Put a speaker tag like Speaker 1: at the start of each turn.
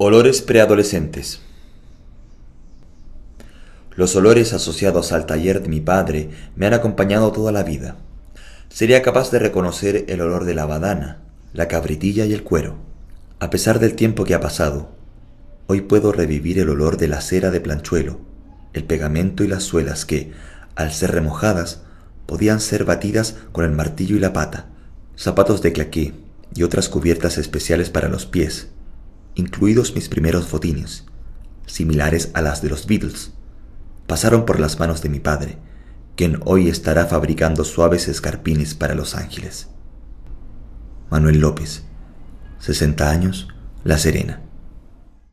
Speaker 1: Olores preadolescentes. Los olores asociados al taller de mi padre me han acompañado toda la vida. Sería capaz de reconocer el olor de la badana, la cabritilla y el cuero. A pesar del tiempo que ha pasado, hoy puedo revivir el olor de la cera de planchuelo, el pegamento y las suelas que, al ser remojadas, podían ser batidas con el martillo y la pata, zapatos de claqué y otras cubiertas especiales para los pies, incluidos mis primeros botines, similares a las de los Beatles, pasaron por las manos de mi padre, quien hoy estará fabricando suaves escarpines para Los Ángeles. Manuel López, 60 años, La Serena.